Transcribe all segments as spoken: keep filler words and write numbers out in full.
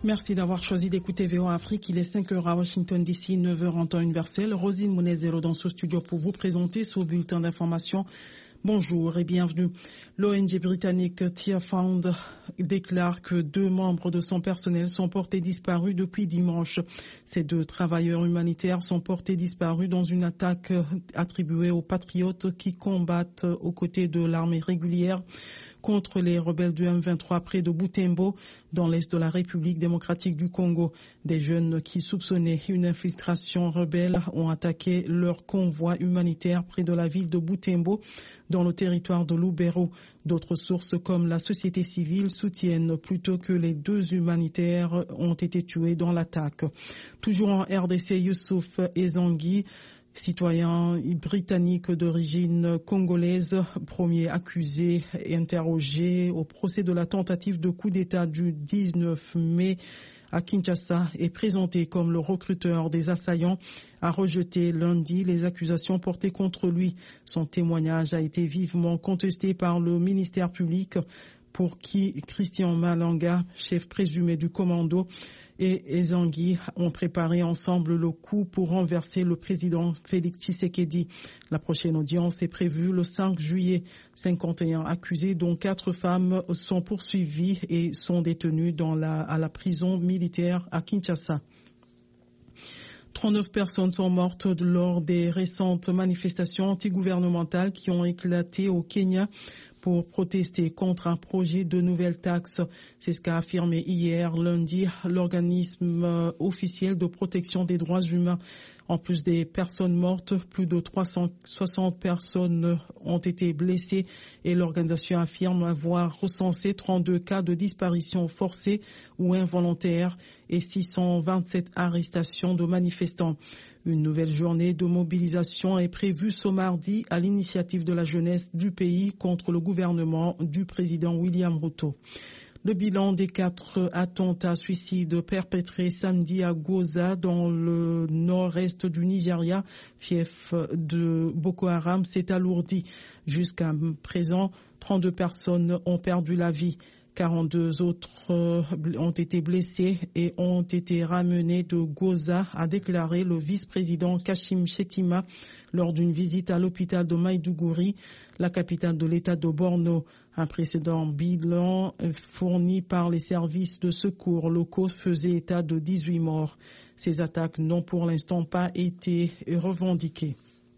Merci d'avoir choisi d'écouter V O A Afrique. Il est cinq heures à Washington D C, neuf heures en temps universel. Rosine Mounezero dans ce studio pour vous présenter ce bulletin d'information. Bonjour et bienvenue. L'O N G britannique Tearfund déclare que deux membres de son personnel sont portés disparus depuis dimanche. Ces deux travailleurs humanitaires sont portés disparus dans une attaque attribuée aux patriotes qui combattent aux côtés de l'armée régulière contre les rebelles du M vingt-trois près de Butembo, dans l'est de la République démocratique du Congo. Des jeunes qui soupçonnaient une infiltration rebelle ont attaqué leur convoi humanitaire près de la ville de Butembo, dans le territoire de Lubero. D'autres sources comme la société civile soutiennent plutôt que les deux humanitaires ont été tués dans l'attaque. Toujours en R D C, Youssouf Ezangui, citoyen britannique d'origine congolaise, premier accusé et interrogé au procès de la tentative de coup d'État du dix-neuf mai à Kinshasa, est présenté comme le recruteur des assaillants, a rejeté lundi les accusations portées contre lui. Son témoignage a été vivement contesté par le ministère public, pour qui Christian Malanga, chef présumé du commando, et Ezangui ont préparé ensemble le coup pour renverser le président Félix Tshisekedi. La prochaine audience est prévue le cinq juillet. cinquante et un accusés, dont quatre femmes, sont poursuivis et sont détenus dans la, à la prison militaire à Kinshasa. trente-neuf personnes sont mortes lors des récentes manifestations antigouvernementales qui ont éclaté au Kenya pour protester contre un projet de nouvelle taxe. C'est ce qu'a affirmé hier lundi l'organisme officiel de protection des droits humains. En plus des personnes mortes, plus de trois cent soixante personnes ont été blessées et l'organisation affirme avoir recensé trente-deux cas de disparition forcée ou involontaire et six cent vingt-sept arrestations de manifestants. Une nouvelle journée de mobilisation est prévue ce mardi à l'initiative de la jeunesse du pays contre le gouvernement du président William Ruto. Le bilan des quatre attentats suicides perpétrés samedi à Goza dans le nord-est du Nigeria, fief de Boko Haram, s'est alourdi. Jusqu'à présent, trente-deux personnes ont perdu la vie. quarante-deux autres ont été blessés et ont été ramenés de Goza, a déclaré le vice-président Kashim Shettima lors d'une visite à l'hôpital de Maiduguri, la capitale de l'État de Borno. Un précédent bilan fourni par les services de secours locaux faisait état de dix-huit morts. Ces attaques n'ont pour l'instant pas été revendiquées.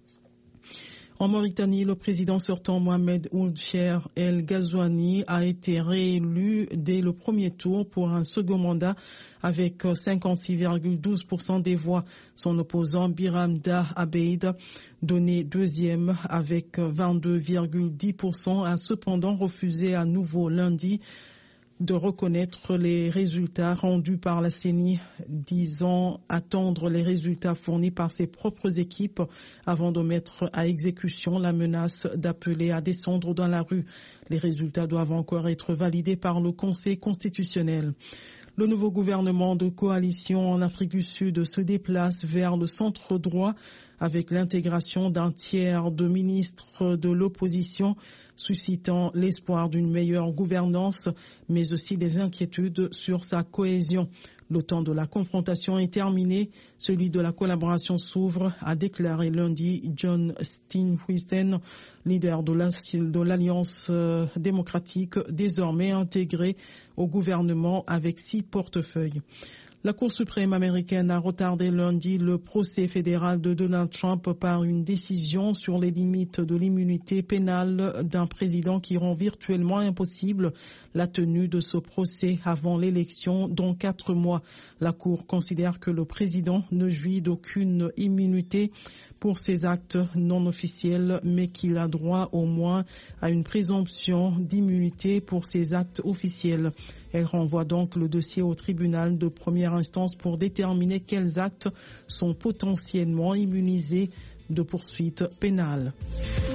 En Mauritanie, le président sortant Mohamed Ould Cheikh El Ghazouani a été réélu dès le premier tour pour un second mandat avec cinquante-six virgule douze pour cent des voix. Son opposant Biram Dah Abeid, donné deuxième avec vingt-deux virgule dix pour cent, a cependant refusé à nouveau lundi de reconnaître les résultats rendus par la C E N I, disant attendre les résultats fournis par ses propres équipes avant de mettre à exécution la menace d'appeler à descendre dans la rue. Les résultats doivent encore être validés par le Conseil constitutionnel. Le nouveau gouvernement de coalition en Afrique du Sud se déplace vers le centre droit avec l'intégration d'un tiers de ministres de l'opposition, suscitant l'espoir d'une meilleure gouvernance, mais aussi des inquiétudes sur sa cohésion. Le temps de la confrontation est terminé, celui de la collaboration s'ouvre, a déclaré lundi John Steenhuisen, leader de l'Alliance démocratique, désormais intégré au gouvernement avec six portefeuilles. La Cour suprême américaine a retardé lundi le procès fédéral de Donald Trump par une décision sur les limites de l'immunité pénale d'un président qui rend virtuellement impossible la tenue de ce procès avant l'élection dans quatre mois. La Cour considère que le président ne jouit d'aucune immunité pour ses actes non officiels, mais qu'il a droit au moins à une présomption d'immunité pour ses actes officiels. Elle renvoie donc le dossier au tribunal de première instance pour déterminer quels actes sont potentiellement immunisés de poursuites pénales.